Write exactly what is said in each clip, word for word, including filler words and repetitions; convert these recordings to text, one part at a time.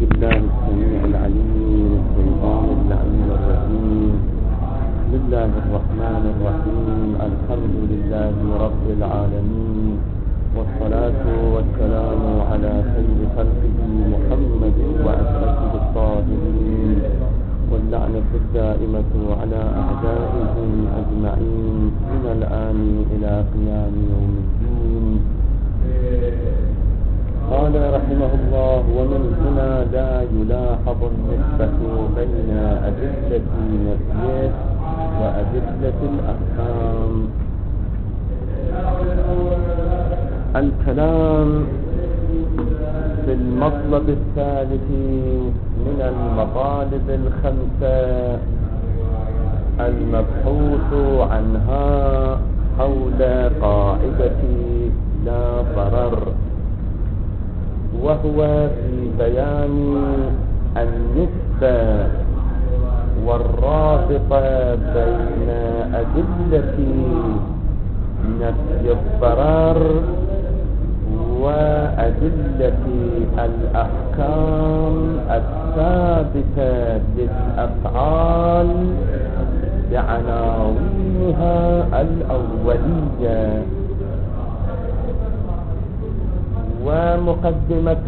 بالله السميع العليم من الشيطان اللعين الرجيم. بسم الله الرحمن الرحيم. الحمد لله رب العالمين، والصلاة والسلام على خير خلقه محمد وأشرفه الطاهرين، واللعنة الدائمة على أعدائهم أجمعين من الآن إلى قيام يوم الدين. قال رحمه الله: ومن هنا لا يلاحظ النسبة بين أدلة نفيه وأدلة الأحكام. الكلام في المطلب الثالث من المطالب الخمسة المبحوث عنها حول قاعدة لا ضرر، وهو في بيان النسبة والرابطة بين أدلة نفي الضرر وأدلة الأحكام الثابتة للأفعال بعناوينها الأولية. ومقدمة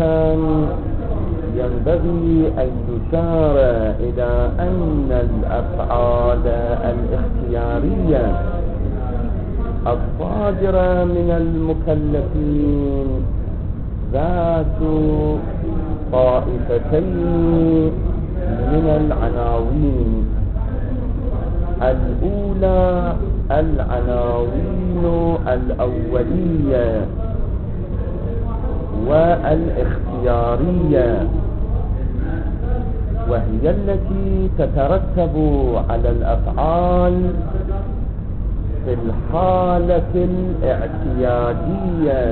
ينبغي أن يشار إلى أن الأفعال الاختيارية الصادرة من المكلفين ذات طائفتين من العناوين. الأولى العناوين الأولية والاختيارية، وهي التي تترتب على الأفعال في الحالة الاعتيادية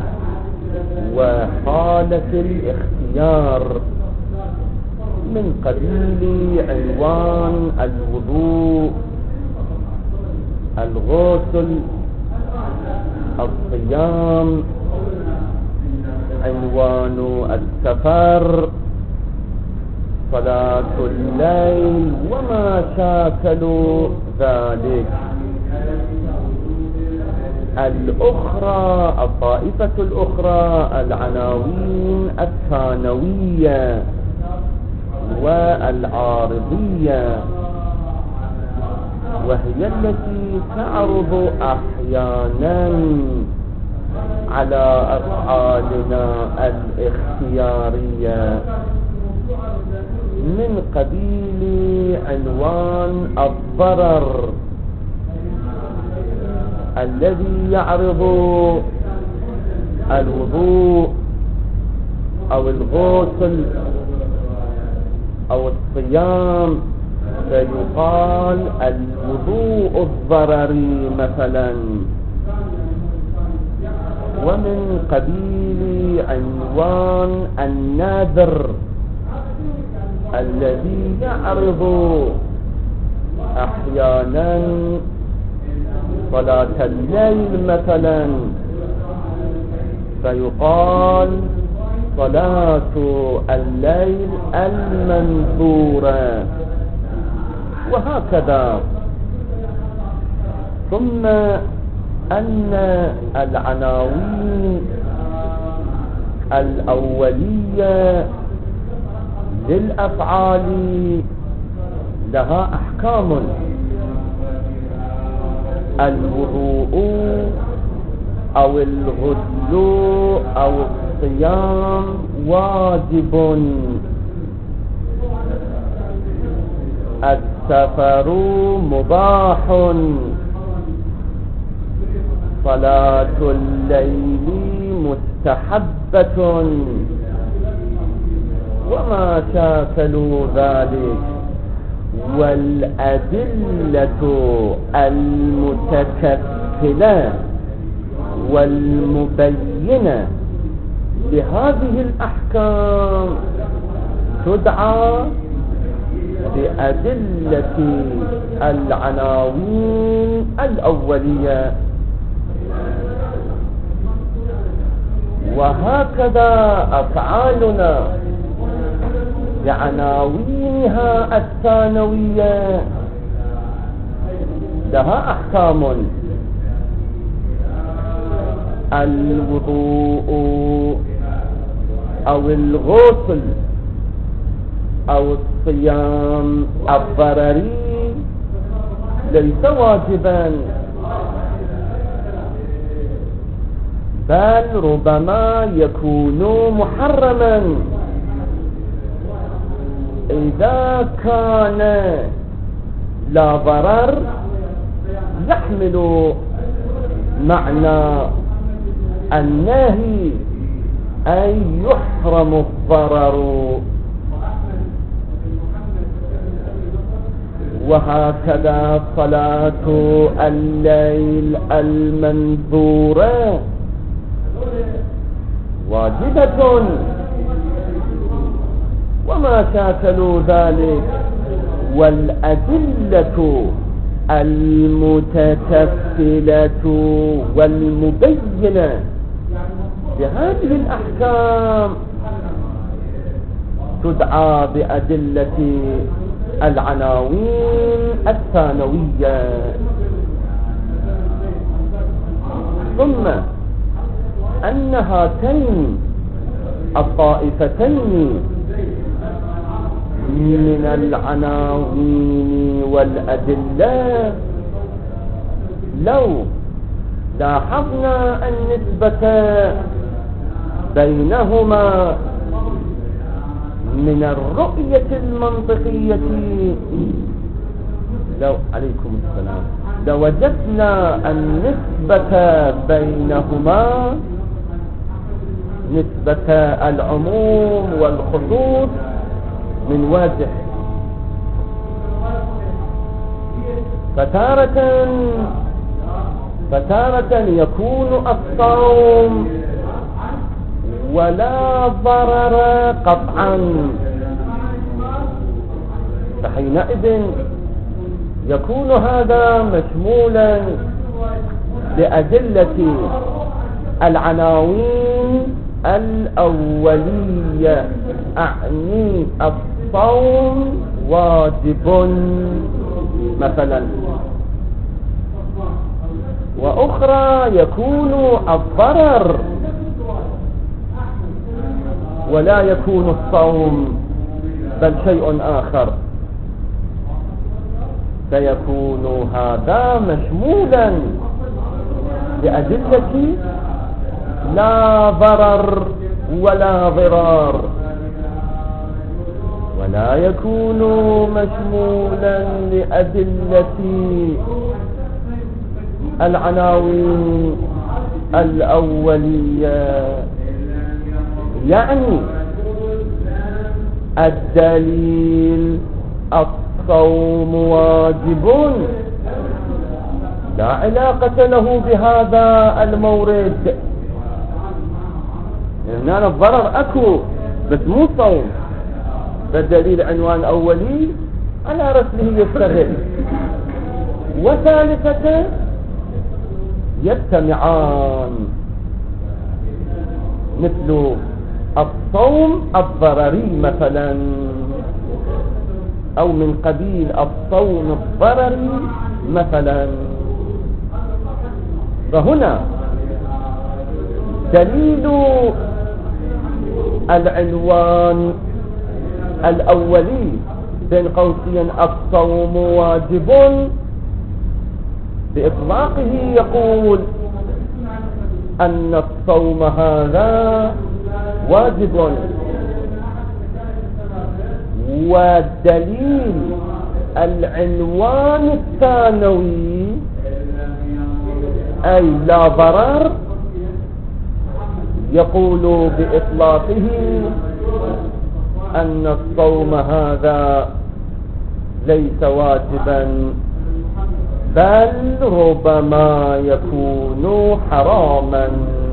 وحالة الاختيار، من قبيل عنوان الوضوء، الغسل، الصيام، عنوان السفر، صلاة الليل، وما شاكل ذلك. الأخرى الطائفة الأخرى العناوين الثانوية والعارضية، وهي التي تعرض أحيانا على أفعالنا الاختيارية، من قبيل عنوان الضرر الذي يعرض الوضوء أو الغسل أو الصيام، فيقال الوضوء الضرري مثلا. ومن قبيل عنوان النذر الذي يعرض أحيانا صلاة الليل مثلا، فيقال صلاة الليل المنذورة، وهكذا. ثم أن العناوين الأولية للأفعال لها أحكام. الوضوء أو الغسل أو الصيام واجب، السفر مباح، صلاة الليل مستحبة، وما شاكل ذلك. والأدلة المتكفلة والمبينة لهذه الأحكام تدعى بأدلة العناوين الأولية. وهكذا أفعالنا لعناوينها الثانوية لها أحكام. الوضوء أو الغسل أو الصيام الضرري ليس واجبا، بل ربما يكون محرما إذا كان لا ضرر يحمل معنى النهي أي يحرم الضرر. وهكذا صلاة الليل المنذورة واجبة، وما شاكلوا ذلك. والأدلة المتكفلة والمبينة بهذه الأحكام تدعى بأدلة العناوين الثانوية. ثم أن هاتين الطائفتين من العناوين والأدلة لو لاحظنا النسبة بينهما من الرؤية المنطقية لو عليكم السلام لوجدنا النسبة بينهما نسبة العموم والخصوص من وجه. فتارة فتارة يكون الصوم ولا ضرر قطعا، فحينئذ يكون هذا مشمولا لأدلة العناوين الأولية، أعني الصوم واجب مثلا، وأخرى يكون الضرر ولا يكون الصوم بل شيء آخر، فيكون هذا مشمولا لأدلة لا ضرر ولا ضرار، ولا يكون مشمولا لأدلة العناوين الأولية. يعني الدليل الصوم واجب لا علاقة له بهذا المورد، هنا الضرر أكو بس مو صوم، فالدليل عنوان أولي على رسله يستغل، وثالثة يجتمعان مثل الصوم الضرري مثلا، أو من قبيل الصوم الضرري مثلا. فهنا دليل العنوان الأولي بين قوسين الصوم واجب بإطلاقه يقول أن الصوم هذا واجب، والدليل العنوان الثانوي أي لا ضرر يقول بإطلاقه أن الصوم هذا ليس واجبا بل ربما يكون حراما.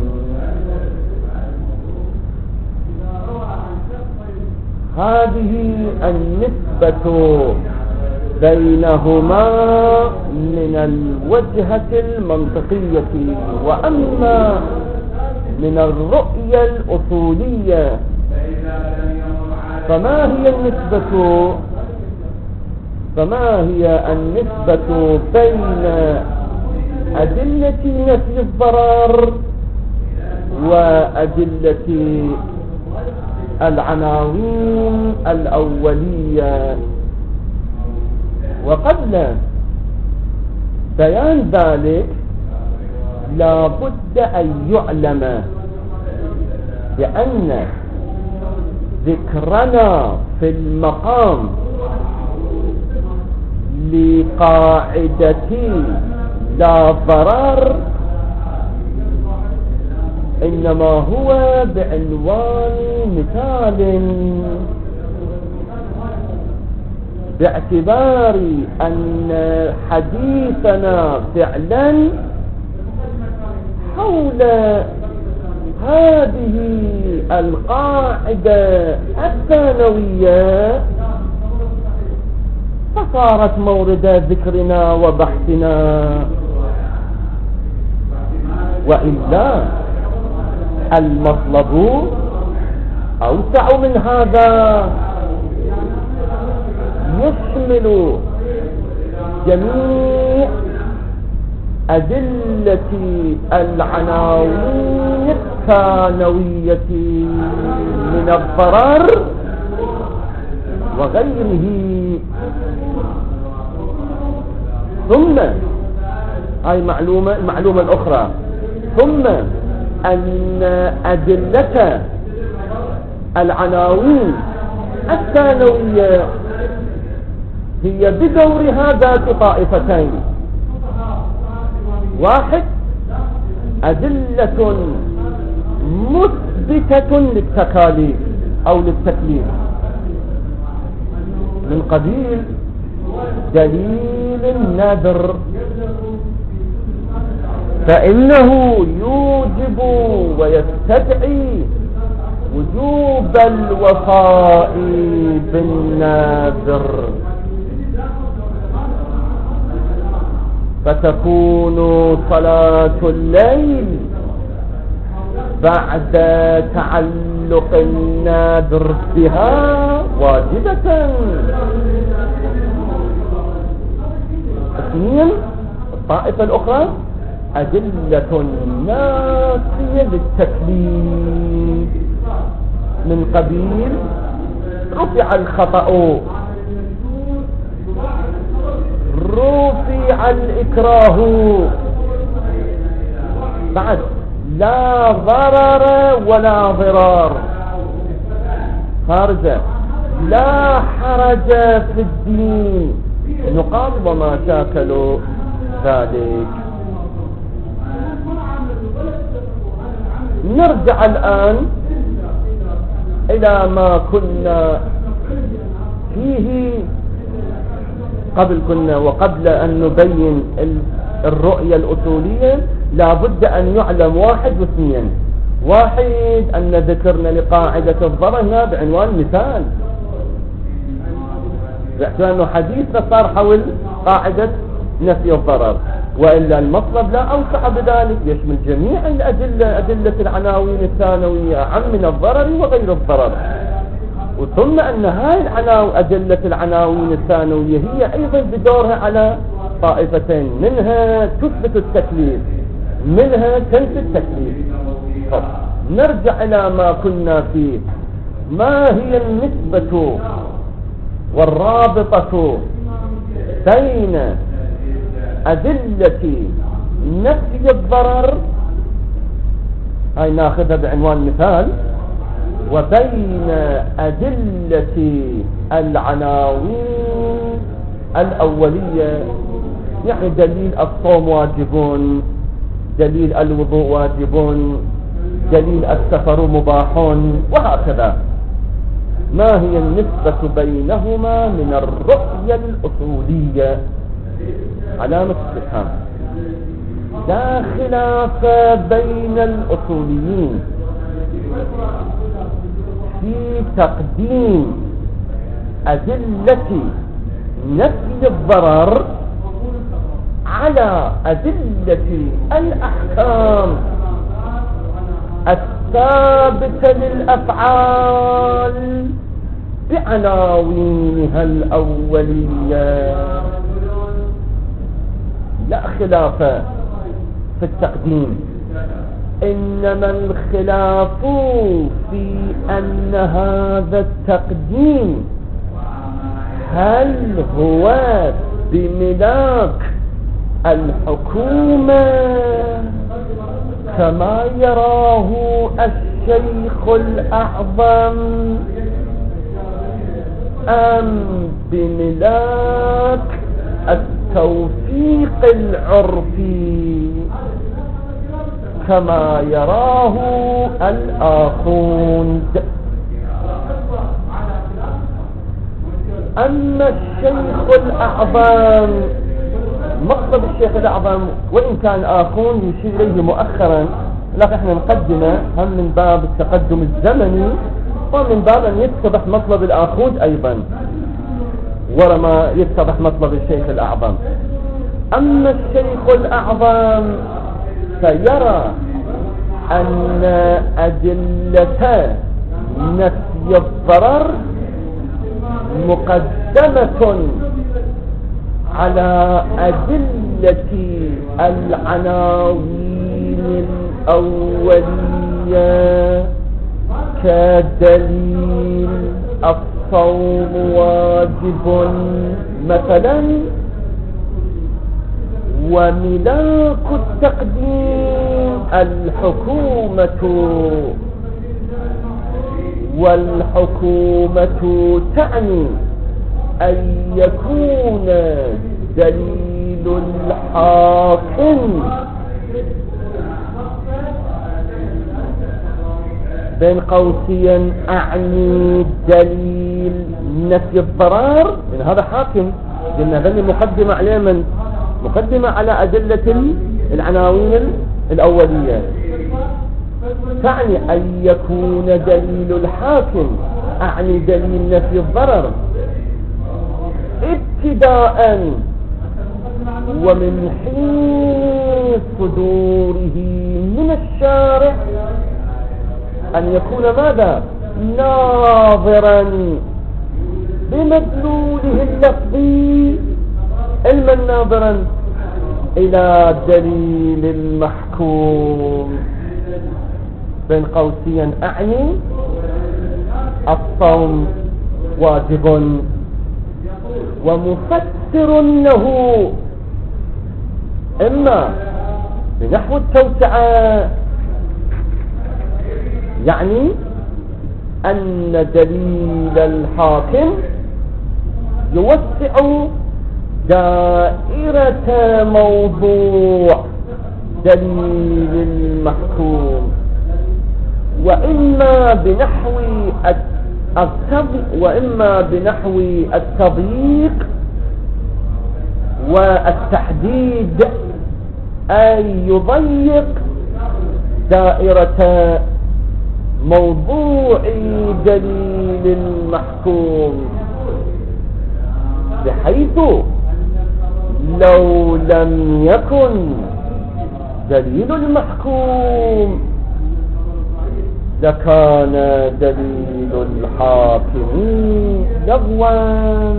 هذه النسبة بينهما من الوجهة المنطقية. وأما من الرؤية الأصولية فما هي النسبة فما هي النسبة بين أدلة نفي الضرر وأدلة العناوين الأولية؟ وقبل بيان ذلك لا بد أن يعلم بأن ذكرنا في المقام لقاعدة لا ضرر إنما هو بعنوان مثال، باعتبار أن حديثنا فعلا حول هذه القاعدة الثانوية، فصارت مورد ذكرنا وبحثنا. وإلا المطلب أوسع من هذا، يشمل جميع أدلة العناوين الثانوية من الضرر وغيره. ثم هاي معلومة المعلومة الأخرى، ثم أن أدلة العناوين الثانوية هي بدورها ذات طائفتين: واحد أدلة مثبتة للتكاليف أو للتكليف من قبيل دليل النذر، فإنه يوجب ويستدعي وجوب الوفاء بالنذر، فتكون صلاة الليل بعد تعلق النذر بها واجبة. اثنين، الطائفة الأخرى أدلة نافية للتكليف من قبيل رفع الخطأ، رفع الإكراه، بعد لا ضرر ولا ضرار، خارجة لا حرج في الدين، نقال وما شاكلوا ذلك. نرجع الآن إلى ما كنا فيه قبل. كنا وقبل أن نبين الرؤية الأصولية لا بد أن يعلم واحد واثنين. واحد أن ذكرنا لقاعدة الضرر هنا بعنوان مثال، باعتبار أنه حديثنا صار حول قاعدة نفي الضرر، وإلا المطلب لا أوسع بذلك، يشمل جميع الأدلة، أدلة العناوين الثانوية عن من الضرر وغير الضرر. وثم أن هاي العناوين أدلة العناوين الثانوية هي أيضا بدورها على طائفتين، منها تثبت التكليف، منها تنفي التكليف. طب نرجع إلى ما كنا فيه. ما هي النسبة والرابطة بين أدلة نفي الضرر، هاي ناخذها بعنوان مثال، وبين أدلة العناوين الأولية؟ يعني دليل الصوم واجب، دليل الوضوء واجب، دليل السفر مباح، وهكذا. ما هي النسبة بينهما من الرؤية الأصولية؟ علامة استفهام. لا خلاف بين الأصوليين في تقديم أدلة نفي الضرر على أدلة الأحكام الثابتة للأفعال بعناوينها الأولية لا خلاف في التقديم، إنما الخلاف في أن هذا التقديم هل هو بملاك الحكومة كما يراه الشيخ الأعظم أم بملاك التوفيق العرفي كما يراه الآخوند. أما الشيخ الأعظم، مقصد الشيخ الأعظم وإن كان آخوند يشير إليه مؤخرا، لكن احنا نقدمه هم من باب التقدم الزمني ومن باب أن يتضح مطلب الآخوند أيضا ورما يتضح مطلب الشيخ الأعظم. أما الشيخ الأعظم فيرى أن أدلة نفي الضرر مقدمة على أدلة العناوين الأولية كدليل الصوم واجب مثلا، وملاك التقديم الحكومة، والحكومة تعني أن يكون دليل الحاكم بين قوسين أعني دليل نفي الضرر، من هذا حاكم قلنا هذه مقدمة عليه، من مقدمة على أدلة العناوين الأولية، تعني أن يكون دليل الحاكم أعني دليل نفي الضرر ابتداء ومن حين صدوره من الشارع أن يكون ماذا؟ ناظرا بمدلوله اللفظي، علما ناظرا إلى دليل المحكوم بين قوسين أعني الصوم واجب، ومفسر له إما بنحو التوسعة، يعني أن دليل الحاكم يوسع دائرة موضوع دليل المحكوم، وإما بنحو وإما بنحو التضييق والتحديد، أي يضيق دائرة موضوع دليل المحكوم، بحيث لو لم يكن دليل المحكوم لكان دليل الحاكم لغوا.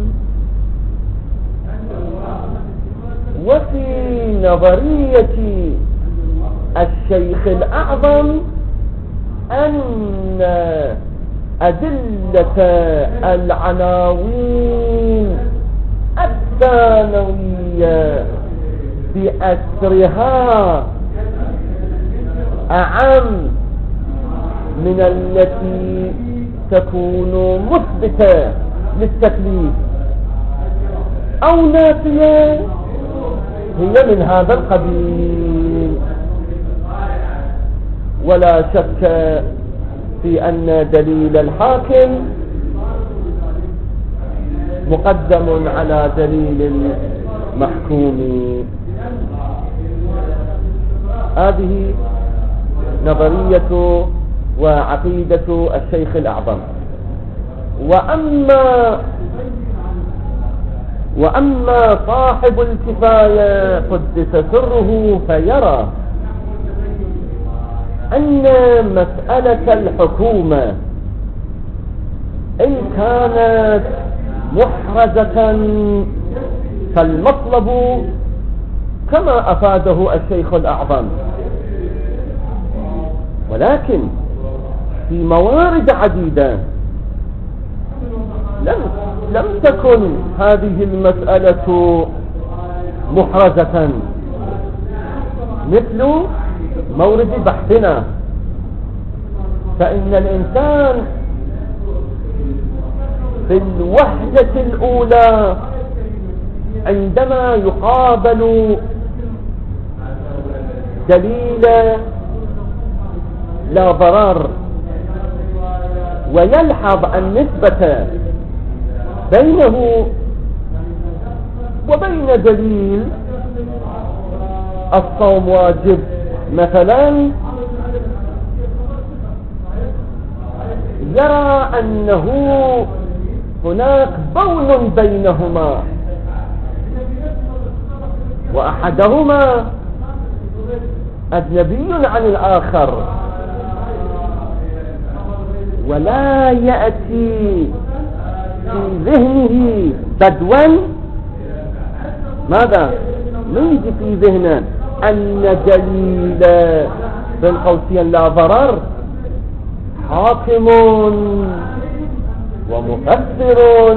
وفي نظرية الشيخ الأعظم أن أدلة العناوين الثانوية بأسرها أعم من التي تكون مثبتة للتكليف أو نافية، هي من هذا القبيل. ولا شك في أن دليل الحاكم مقدم على دليل المحكوم. هذه نظرية وعقيدة الشيخ الأعظم. وأما وأما صاحب الكفاية قدس سره فيرى أن مسألة الحكومة إن كانت محرزة فالمطلب كما أفاده الشيخ الأعظم، ولكن في موارد عديدة لم لم تكن هذه المسألة محرزة، مثل مورد بحثنا. فإن الإنسان في الوهلة الأولى عندما يقابل دليل لا ضرر ويلحظ النسبة بينه وبين دليل الصوم واجب مثلا، يرى أنه هناك بون بينهما، وأحدهما أجنبي عن الآخر، ولا يأتي في ذهنه بدوا ماذا يجي في ذهنه أن دليل بين قوسين لا ضرر حاكم ومؤثر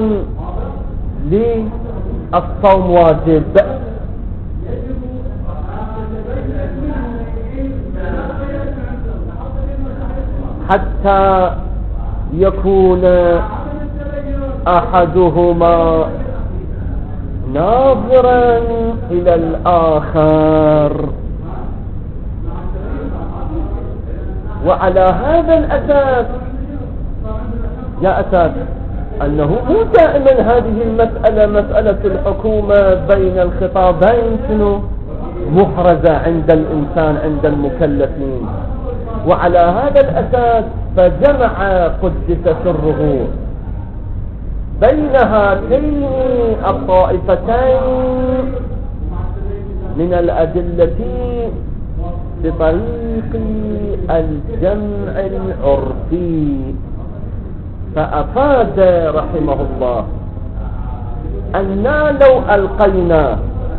للصوم واجب، حتى يكون أحدهما ناظرا إلى الآخر. وعلى هذا الأساس جاءت أنه مو دائما هذه المسألة مسألة الحكومة بين الخطابين شنو محرزة عند الإنسان عند المكلفين. وعلى هذا الأساس فجمع قدس سره بين هاتين الطائفتين من الأدلة بطريق الجمع العرفي، فأفاد رحمه الله أننا لو ألقينا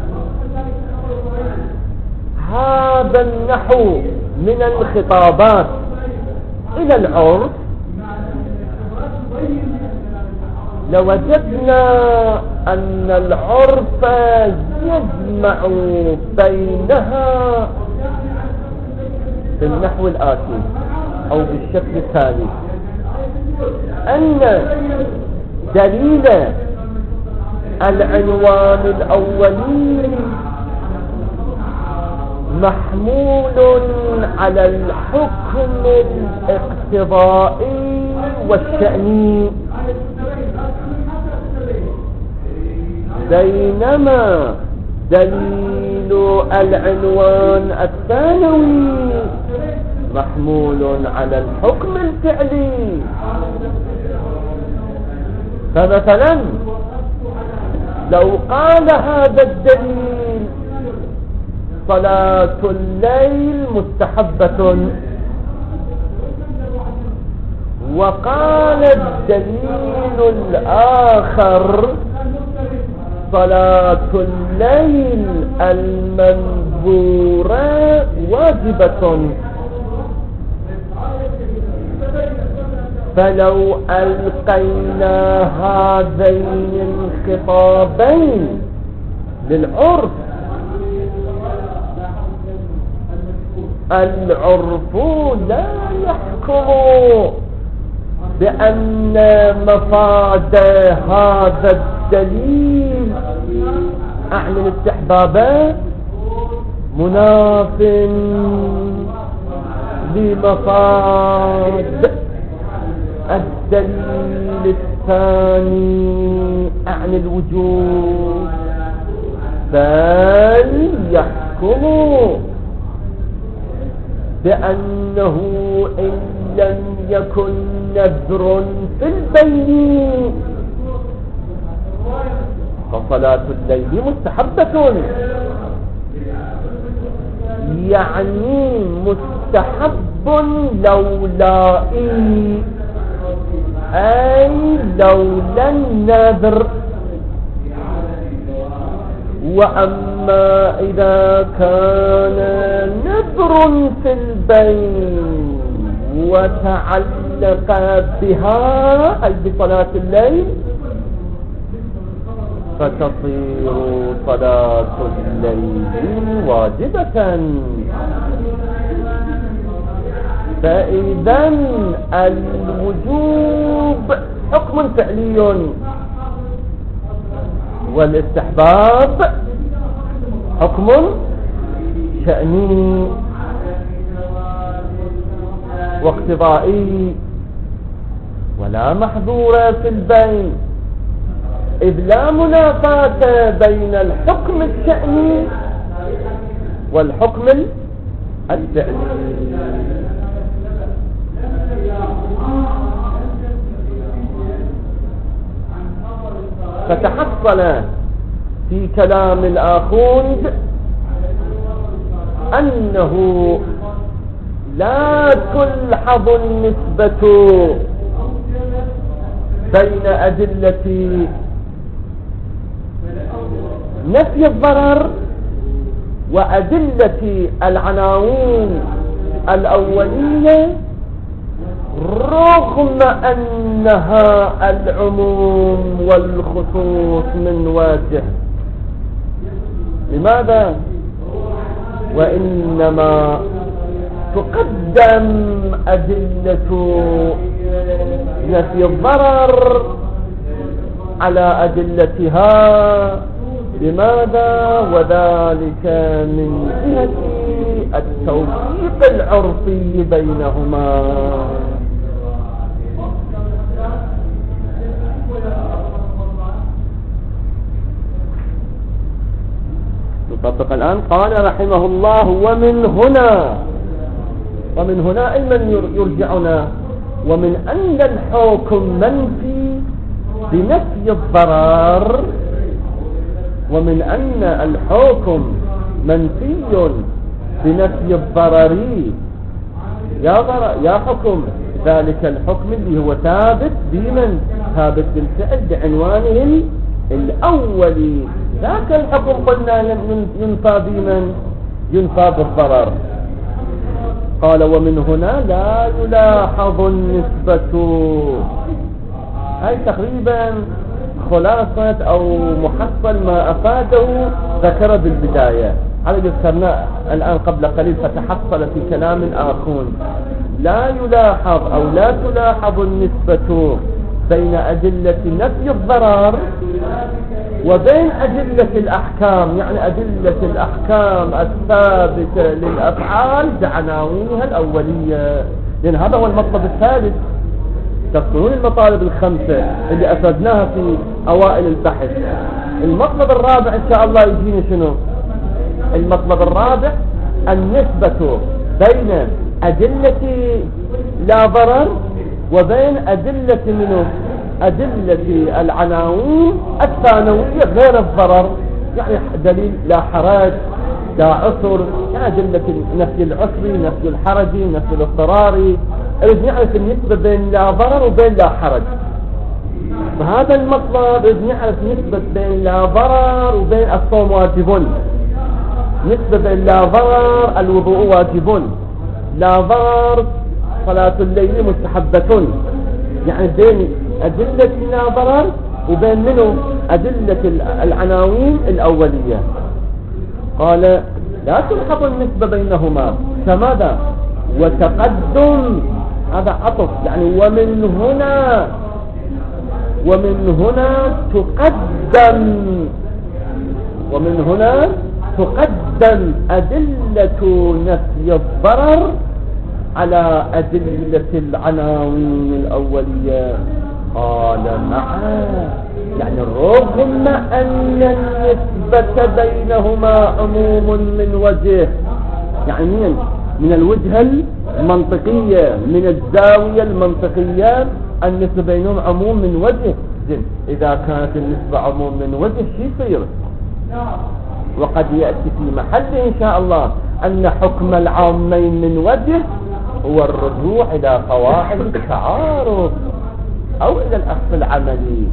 هذا النحو من الخطابات إلى العرف لوجدنا أن العرف يجمع بينها بالنحو الآتي أو بالشكل التالي: أن دليل العنوان الأولي محمول على الحكم الاقتضائي والشأني، بينما دليل العنوان الثانوي محمول على الحكم الفعلي. فمثلا لو قال هذا الدليل صلاة الليل مستحبة، وقال الدليل الآخر صلاة الليل المنظورة واجبة، فلو ألقينا هذين الخطابين للعرف العرف لا يحكم بأن مفاد هذا الدليل أعني الاستحبابات مناف لمفاد الدليل الثاني أعني الوجوب، بل يحكم بأنه إن لم يكن نذر في البين فصلاة الليل مستحبة، يعني مستحب لولائي أي لولا النذر. وأما إذا كان نذر في البين وتعلق بها أي بصلاة الليل فتصير صلاة الليل واجبة. فإذا الوجوب حكم فعلي والاستحباب حكم شأني واقتضائي، ولا محظور في البين، إذ لا منافاة بين الحكم الشأني والحكم الفعلي. فتحصل في كلام الآخوند أنه لا تلحظ النسبة بين أدلة نفي الضرر وأدلة العناوين الأولية، رغم أنها العموم والخصوص من وجه. لماذا؟ وإنما تقدم أدلة نفي الضرر على أدلتها. لماذا؟ وذلك من جهة التوفيق العرفي بينهما. نطبق الآن. قال رحمه الله: ومن هنا، ومن هنا أي من يرجعنا، ومن أن الحكم منفي بنفي الضرر، ومن أن الحكم منفي بنفي الضرر. يا ضرر يا حكم، ذلك الحكم اللي هو ثابت بمن؟ ثابت بالفعل بعنوانه الأولي. ذاك الحكم قلنا ينفى بمن؟ ينفى بالضرر. قال: ومن هنا لا يلاحظ النسبة. هاي تقريبا خلاصة أو محصل ما أفاده ذكر بالبداية. هذا ذكرناه الآن قبل قليل. فتحصل في كلام آخون: لا يلاحظ أو لا تلاحظ النسبة بين أدلة نفي الضرر وبين أدلة الأحكام، يعني أدلة الأحكام الثابتة للأفعال بعناوينها الأولية. لأن هذا هو المطلب الثالث. تذكرون المطالب الخمسة اللي أفدناها في أوائل البحث. المطلب الرابع إن شاء الله يجيني شنو؟ المطلب الرابع النسبة بين أدلة لا ضرر وبين أدلة منه أدلة العناوين الثانوية غير الضرر، يعني دليل لا حرج لا عسر، يعني أدلة نفي العسر نفي الحرج نفي الاضطرار. إذ نعرف النسبة بين لا ضرر وبين لا حرج. فهذا المطلب إذ نعرف نسبة بين لا ضرر وبين الصوم واجب، نسبة بين لا ضرر الوضوء واجب، لا ضرر صلاة الليل مستحبة، يعني بين أدلة لا ضرر وبين منه أدلة العناوين الأولية. قال: لا تلحظ النسبة بينهما. كماذا؟ وتقدم، هذا عطف، يعني ومن هنا، ومن هنا تقدم، ومن هنا تقدم أدلة نفي الضرر على أدلة العناوين الأولية. قال: معا، يعني رغم أن النسبة بينهما عموم من وجه، يعني من من الوجهة المنطقية، من الزاوية المنطقية النسبة بينهم عموم من وجه. زين، إذا كانت النسبة عموم من وجه شو يصير؟ وقد يأتي في محل إن شاء الله أن حكم العامين من وجه هو الرجوع إلى قواعد التعارف. أو إلى الأخذ العملي.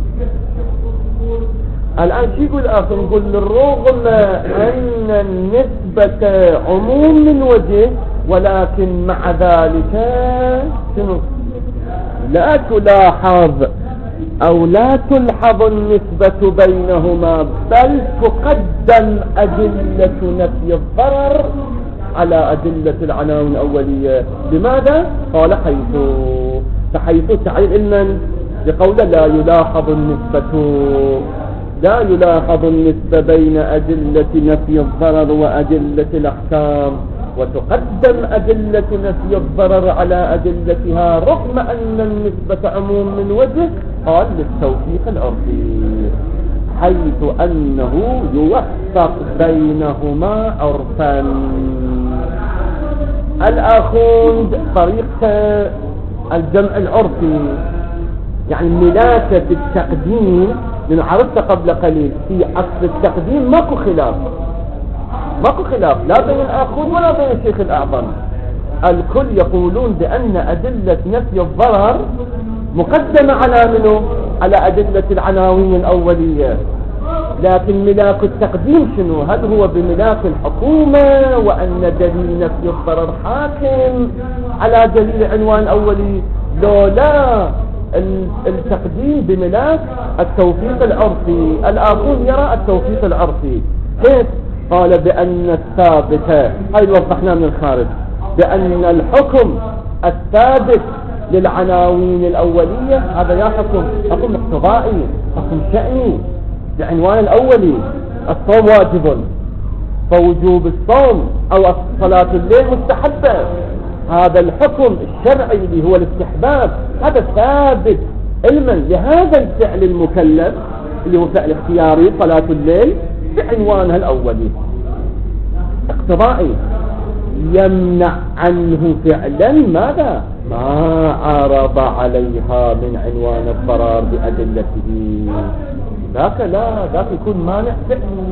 الآن شو يقول آخر؟ نقول بالرغم أن النسبة عموم من وجه، ولكن مع ذلك شنو؟ لا تلاحظ أو لا تلحظ النسبة بينهما، بل تقدم أدلة نفي الضرر على أدلة العناوين الأولية. لماذا؟ قال حيث فحيث تعيين علما لقوله لا يلاحظ النسبة لا يلاحظ النسبة بين أدلة نفي الضرر وأدلة الأحكام، وتقدم أدلة نفي الضرر على أدلتها رغم أن النسبة عموم من وجه. قال للتوفيق العرفي، حيث أنه يوفق بينهما عرفا. الآخوند طريقة الجمع العرفي، يعني ملاكة التقديم، لأنه عرفت قبل قليل في أصل التقديم ماكو خلاف، ماكو خلاف لا بين الآخوند ولا بين الشيخ الأعظم. الكل يقولون بأن أدلة نفي الضرر مقدمة على منه؟ على أدلة العناوين الأولية. لكن ملاك التقديم شنو؟ هل هو بملاك الحكومة وأن دليل نفي الضرر حاكم على دليل عنوان أولي؟ لو لا، التقديم بملاك التوفيق العرفي. الآخون يرى التوفيق العرفي كيف؟ قال بأن الثابت، هاي وضحناه من الخارج، بأن الحكم الثابت للعناوين الأولية هذا يا حكم حكم اقتضائي، حكم شأني بعنوان الأولي. الصوم واجب، فوجوب الصوم أو صلاة الليل مستحبة. هذا الحكم الشرعي اللي هو الاستحباب هذا ثابت علما لهذا الفعل المكلف اللي هو فعل اختياري صلاة الليل بعنوانها الأولي اقتضائي، يمنع عنه فعلا ماذا؟ ما عرض عليها من عنوان الضرر بأدلته. ذاك لا، ذاك يكون مانع فعلي،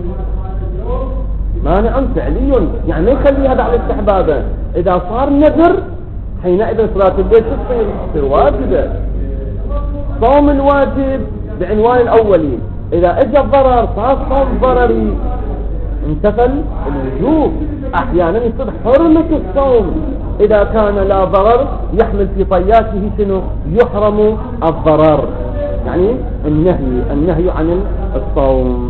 مانع فعلي، يعني ما يخلي هذا على استحبابه. إذا صار نذر حينئذ صلاة الليل تصير تصير واجبة. صوم الواجب بعنوان الأولي، إذا اجى الضرر صار صوم ضرري انتفل الوجوب. أحيانا يصير حرمة الصوم إذا كان لا ضرر يحمل في طياته شنو؟ يحرم الضرر، يعني النهي النهي عن الصوم.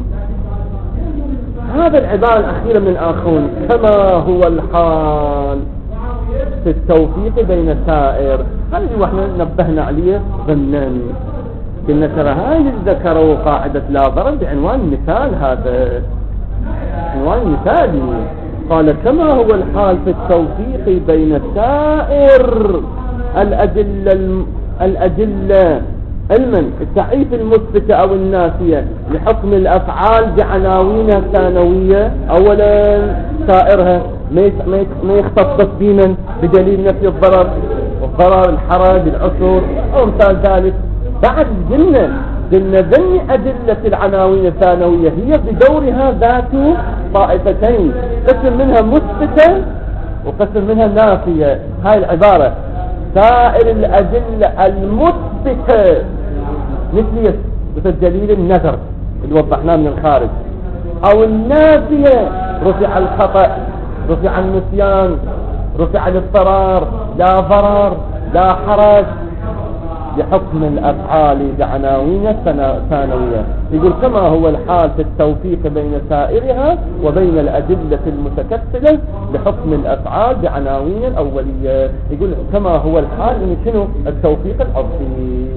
هذا العبارة الأخيرة من الآخون كما هو الحال في التوفيق بين السائر. هذا اللي احنا نبهنا عليه ضمنا، قلنا ترى هاي اللي ذكروا قاعدة لا ضرر بعنوان مثال، هذا عنوان مثالي. قال كما هو الحال في التوفيق بين السائر الأدلة الأدلة علما التعريف المثبتة أو النافية لحكم الأفعال بعناوينها الثانوية. أولا سائرها ما يختص بمن بدليل نفي الضرر والضرر الحرج العسر أو مثال ذلك. بعد قلنا قلنا ذني أدلة العناوين الثانوية هي بدورها ذات طائفتين، قسم منها مثبتة وقسم منها نافية. هاي العبارة سائر الأدلة المثبتة مثل مثل دليل النذر اللي وضحناه من الخارج، أو النافية رفع الخطأ، رفع النسيان، رفع الاضطرار، لا ضرر لا حرج، بحكم الأفعال بعناوين ثانوية. يقول كما هو الحال في التوفيق بين سائرها وبين الأدلة المتكتلة بحكم الأفعال بعناوين الأولية. يقول كما هو الحال من شنو؟ التوفيق العرفي.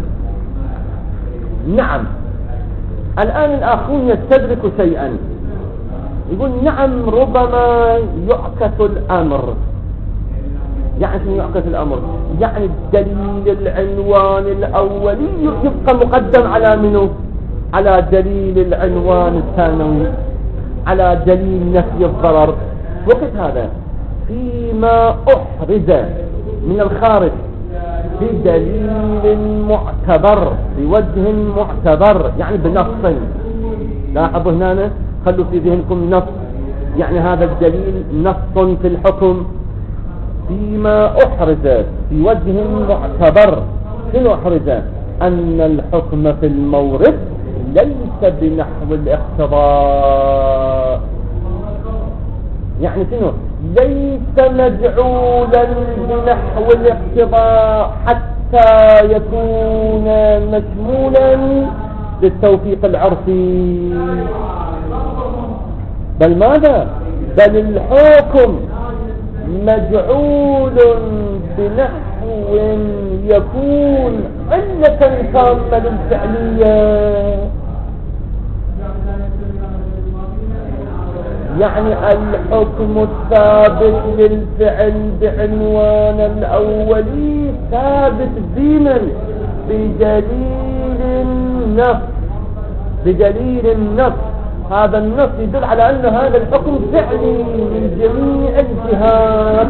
نعم. الآن الآخرون يستدرك شيئا، يقول نعم ربما يعكس الأمر. يعني شنو يعكس الأمر؟ يعني الدليل العنوان الأولي يبقى مقدم على منه؟ على دليل العنوان الثانوي، على دليل نفي الضرر. وقت هذا فيما أحرز من الخارج بدليل معتبر بوجه معتبر، يعني بنص. لاحظوا هنا، خلوا في ذهنكم نص، يعني هذا الدليل نص في الحكم فيما أحرز بوجه معتبر. شنو أحرز؟ أن الحكم في المورد ليس بنحو الاقتضاء. يعني شنو؟ ليس مجعولا بنحو الاقتضاء حتى يكون مشمولا للتوفيق العرفي، بل ماذا؟ بل الحكم مجعول بنحو يكون علة تامة للفعلية. يعني الحكم الثابت للفعل بعنوان الأولي ثابت بمن؟ بدليل النص، بدليل النص. هذا النص يدل على أن هذا الحكم فعلي من جميع الجهات.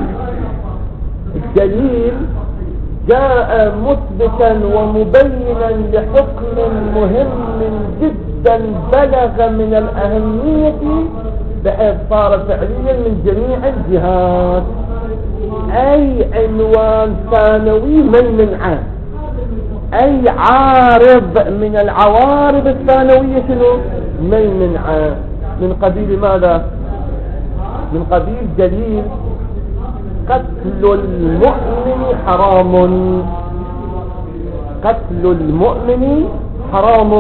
الدليل جاء مثبتا ومبينا لحكم مهم جدا بلغ من الأهمية بحيث صار فعليا من جميع الجهات. أي عنوان ثانوي من منعه، أي عارض من العوارض الثانوية شنو؟ من منعه. من قبيل ماذا؟ من قبيل دليل قتل المؤمن حرام، قتل المؤمن حرام.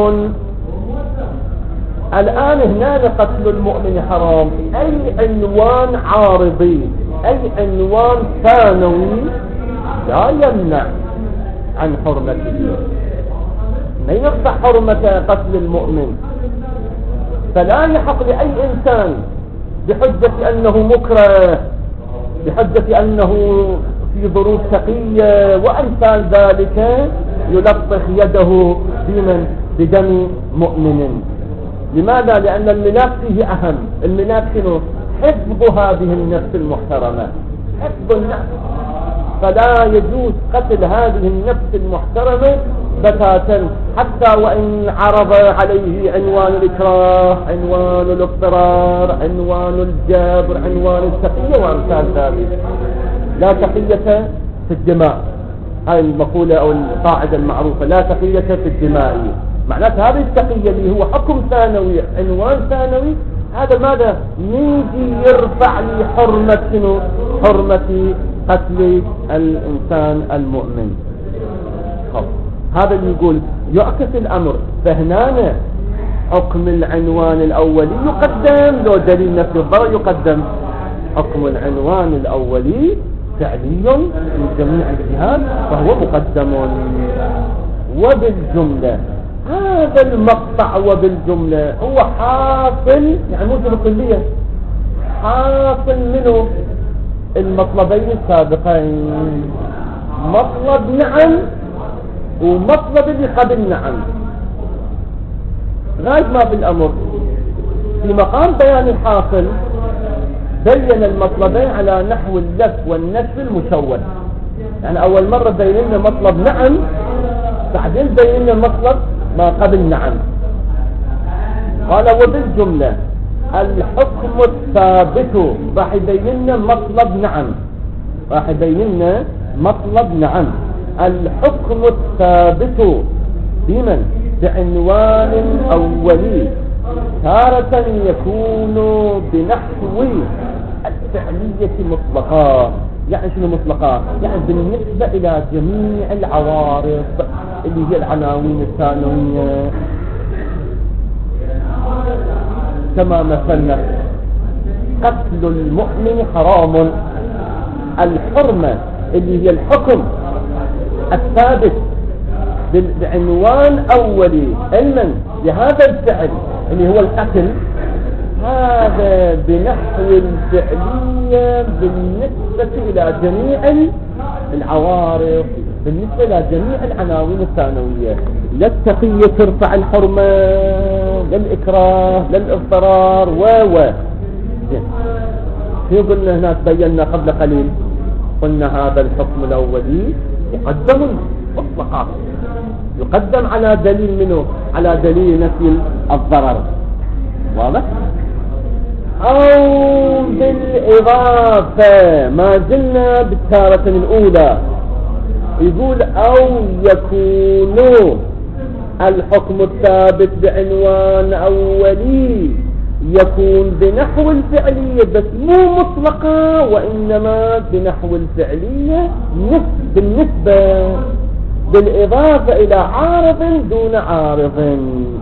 الآن هنا قتل المؤمن حرام، أي عنوان عارضي، أي عنوان ثانوي لا يمنع عن حرمته، ما يقطع حرمة قتل المؤمن. فلا يحق لأي إنسان بحجة أنه مكره، بحجة أنه في ظروف شقية وأمثال ذلك يلطخ يده بمن؟ بدم مؤمن. لماذا؟ لأن الملاك فيه أهم. الملاك شنو؟ حفظ هذه النفس المحترمة، حفظ النفس. فلا يجوز قتل هذه النفس المحترمة بتاتا، حتى وإن عرض عليه عنوان الإكراه، عنوان الاضطرار، عنوان الجبر، عنوان التقية وأمثال ذلك. لا تقية في الدماء، هاي المقولة أو القاعدة المعروفة، لا تقية في الدماء. معناته هذه التقية اللي هو حكم ثانوي، عنوان ثانوي، هذا ماذا؟ يجي يرفع لي حرمة شنو؟ حرمة قتل الإنسان المؤمن. خب. هذا اللي يقول يعكس الأمر. فهنا حكم العنوان الأولي يقدم، لو دليل نفي الضرر يقدم. حكم العنوان الأولي فعلي في جميع الجهات فهو مقدم. وبالجملة هذا المقطع وبالجملة هو حاصل، يعني موجب الكلية، حاصل منه المطلبين السابقين، مطلب نعم ومطلب اللي قبل نعم. غاية ما بالأمر في مقام بيان الحاصل بين المطلبين على نحو اللف والنشف المشوه. يعني أول مرة بين لنا مطلب نعم، بعدين بين لنا مطلب ما قبل نعم. قال وبالجملة الحكم الثابت راح يبين لنا مطلب نعم، راح يبين لنا مطلب نعم. الحكم الثابت بمن؟ بعنوان أولي تارة يكون بنحو الفعلية مطلقا. يعني شنو مطلقا؟ يعني بالنسبة إلى جميع العوارض اللي هي العناوين الثانوية، كما مثلنا قتل المؤمن حرام. الحرمة اللي هي الحكم الثابت بعنوان أولي علما لهذا الفعل اللي هو القتل، هذا بنحو الفعلية بالنسبة إلى جميع العوارض، بالنسبة إلى جميع العناوين الثانوية. لا التقية ترفع الحرمة، لا الإكراه، لا الاضطرار و و في قلنا هناك بينا قبل قليل، قلنا هذا الحكم الأولي يقدم مطلقا، يقدم على دليل منه؟ على دليل نفي الضرر. واضح؟ أو بالإضافة، ما زلنا بالتارة الأولى، يقول أو يكون الحكم الثابت بعنوان أولي يكون بنحو الفعلية بس مو مطلقة، وإنما بنحو الفعلية بالنسبة بالإضافة إلى عارض دون عارض.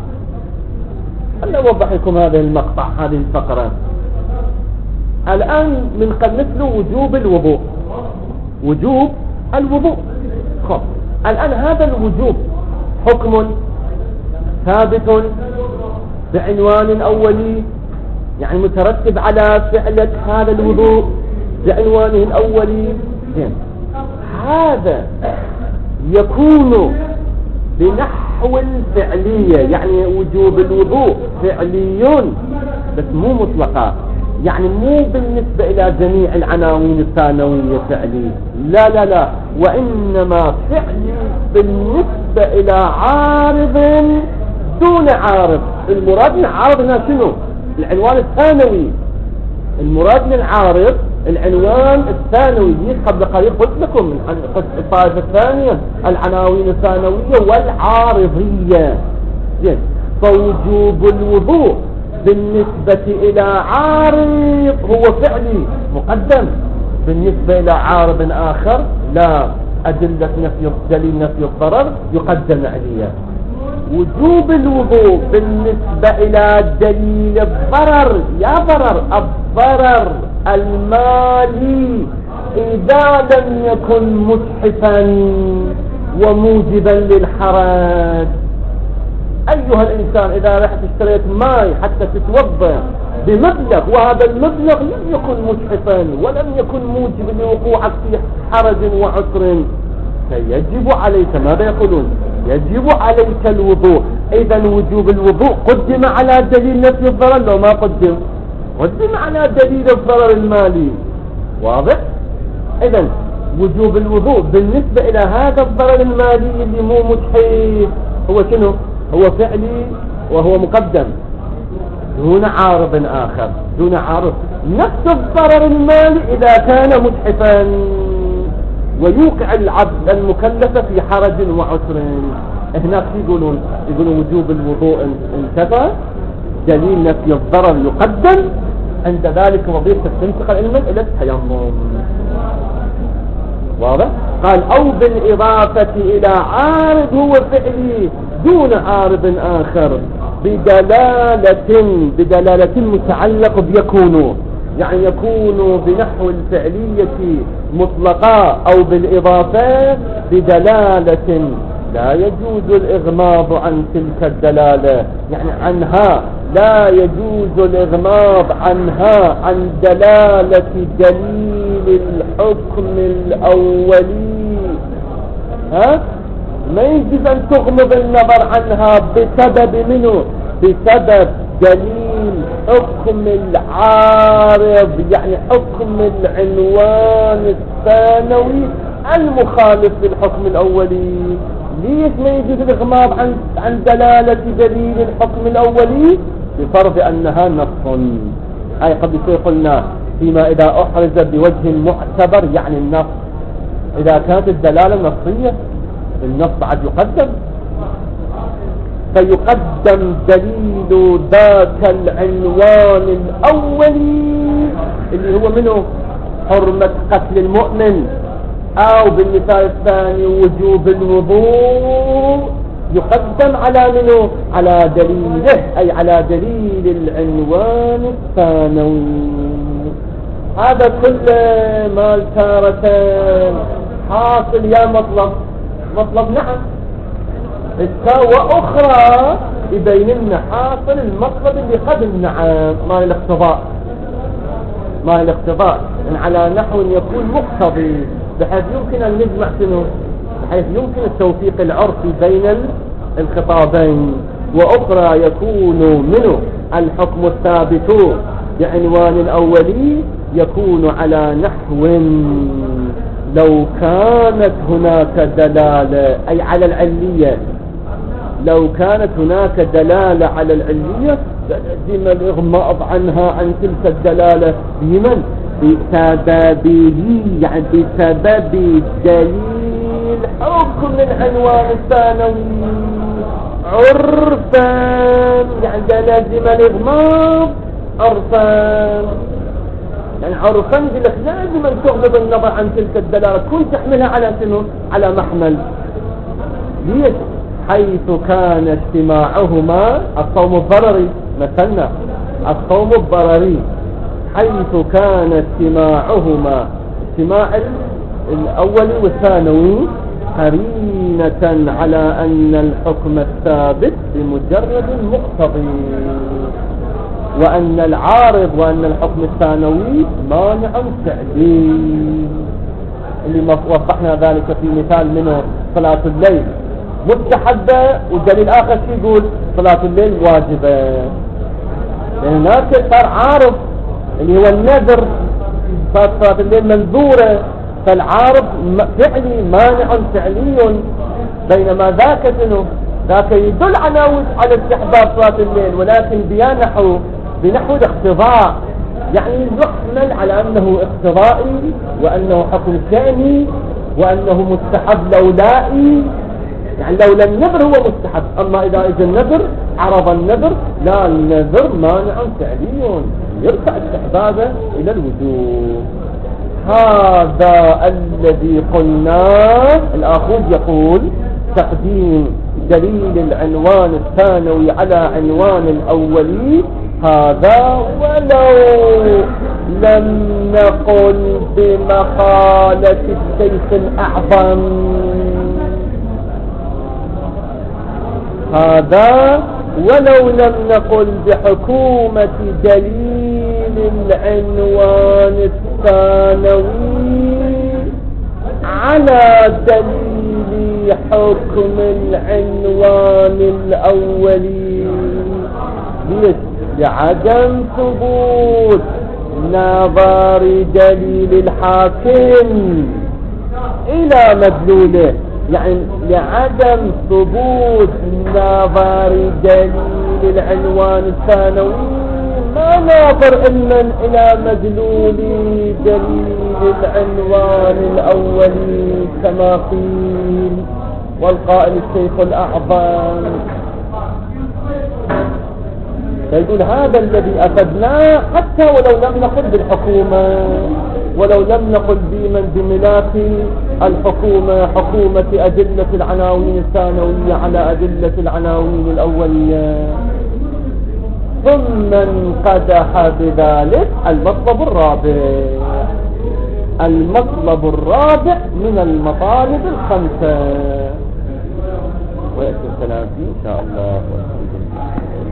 خلنا أوضح لكم هذا المقطع، هذه الفقرة. الآن من قد مثل وجوب الوضوء، وجوب الوضوء. خب الآن هذا الوجوب حكم ثابت بعنوان أولي، يعني مترتب على فعلة هذا الوضوء بعنوانه الأولي. هذا يكون بنحو الفعلية، يعني وجوب الوضوء فعلي بس مو مطلقة، يعني مو بالنسبة إلى جميع العناوين الثانوية فعلي، لا لا لا، وإنما فعلي بالنسبة إلى عارض دون عارض. المراد من عارضنا شنو؟ العنوان الثانوي. المراد من عارض العنوان الثانوي. قبل قليل قلت لكم الطائفة الثانية العناوين الثانوية والعارضية. زين، فوجوب الوضوء بالنسبة إلى عارض هو فعلي مقدم، بالنسبة إلى عارض آخر لا، أدلة نفي دليل نفي الضرر يقدم عليه. وجوب الوضوء بالنسبة إلى دليل الضرر، يا ضرر الضرر المالي إذا لم يكن مجحفا وموجبا للحرج. أيها الإنسان إذا رحت اشتريت ماء حتى تتوضا بمبلغ، وهذا المبلغ لم يكن مجحفا ولم يكن موجبا لوقوعك في حرج وعسر، فيجب عليك، ماذا يقولون؟ يجب عليك الوضوء. إذا وجوب الوضوء قدم على دليل نفي الضرر لو ما قدم؟ قدم على دليل الضرر المالي. واضح؟ إذا وجوب الوضوء بالنسبة إلى هذا الضرر المالي اللي مو مجحف هو شنو؟ هو فعلي وهو مقدم دون عارض آخر، دون عارض. نفس الضرر المالي إذا كان مجحفا ويوقع العبد المكلف في حرج وعسر. هناك يقولون يقولون وجوب الوضوء انتفى، دليل نفي الضرر يقدم، عند ذلك وظيفة تنتقل علما إلى التيمم. واضح؟ قال أو بالإضافة إلى عارض هو فعلي دون عارض آخر بدلالة بدلالة متعلق بيكون، يعني يكون بنحو الفعلية مطلقة أو بالإضافة بدلالة لا يجوز الإغماض عن تلك الدلالة، يعني عنها لا يجوز الإغماض عنها عن دلالة دليل الحكم الأولي. ها؟ ما يجوز أن تغمض النظر عنها بسبب منه؟ بسبب دليل حكم العارض، يعني حكم العنوان الثانوي المخالف للحكم الأولي. ليش ما يجوز الإغماض عن عن دلالة دليل الحكم الأولي؟ بفرض أنها نص. أي قد قلنا فيما إذا أحرز بوجه معتبر، يعني النص إذا كانت الدلالة نصية النص بعد يقدم، فيقدم دليل ذاك العنوان الأولي اللي هو منه حرمة قتل المؤمن، أو بالمثال الثاني وجوب الوضوء، يقدم على منه على دليله، أي على دليل العنوان الثانوي. هذا كله مال تارة حاصل يا مطلب مطلب نعم وأخرى يبين لنا حاصل المطلب اللي قبل نعم ما الاقتضاء، ما الاقتضاء يعني على نحو يكون مقتضي بحيث يمكن أن نجمع شنو، بحيث يمكن التوفيق العرفي بين الخطابين. وأخرى يكون منه الحكم الثابت بعنوان أولي يكون على نحو لو كانت هناك دلالة، أي على العلية، لو كانت هناك دلالة على العلية لازم الإغماض عنها عن تلك الدلالة بمن؟ بسببه، يعني بسبب دليل حكم العنوان الثانوي عرفا، يعني لازم الإغماض عرفا، يعني عرفا لك لازم أن تغضب النظر عن تلك الدلالة، كن تحملها على شنو؟ على محمل. ليش؟ حيث كان اجتماعهما الصوم الضرري، مثلنا الصوم الضرري، حيث كان اجتماعهما اجتماع الأول والثانوي قرينة على أن الحكم الثابت بمجرد المقتضي، وأن العارض وأن الحكم الثانوي مانع تعديل، اللي وضحنا ذلك في مثال منه صلاة الليل مستحبة، والدليل آخر شيء يقول صلاة الليل واجبة، لأن هناك صار عارض اللي هو النذر، صار صلاة الليل منذورة، فالعارض فعلي مانع فعلي، بينما ذاك شنو؟ ذاك يدل على على استحباب صلاة الليل، ولكن بنحو بنحو الاقتضاء، يعني يحمل على أنه اقتضائي، وأنه حكم شأني، وأنه مستحب لولائي، يعني لولا النذر هو مستحب، أما إذا إذا النذر عرض النذر لا، النذر مانع فعلي يرفع استحبابه إلى الوجوب. هذا الذي قلناه. الآخوذ يقول تقديم دليل العنوان الثانوي على عنوان الأولي، هذا ولو لم نقل بمقالة الشيخ الأعظم، هذا ولو لم نقل بحكومة دليل العنوان الثانوي على دليل حكم العنوان الأولي. ليش؟ لعدم ثبوت نظر دليل الحاكم إلى مدلوله، يعني لعدم ثبوت نظر دليل العنوان الثانوي ما ناظر إلا إلى مدلول دليل العنوان الأولي كما قيل، والقائل الشيخ الأعظم. فيقول هذا الذي أفدناه حتى ولو لم نقل بالحكومة، ولو لم نقل بمن بملاك الحكومة، حكومة أدلة العناوين الثانوية على أدلة العناوين الأولية. ثم انقدح بذلك المطلب الرابع، المطلب الرابع من المطالب الخمسة، ويأتي الكلام فيه إن شاء الله.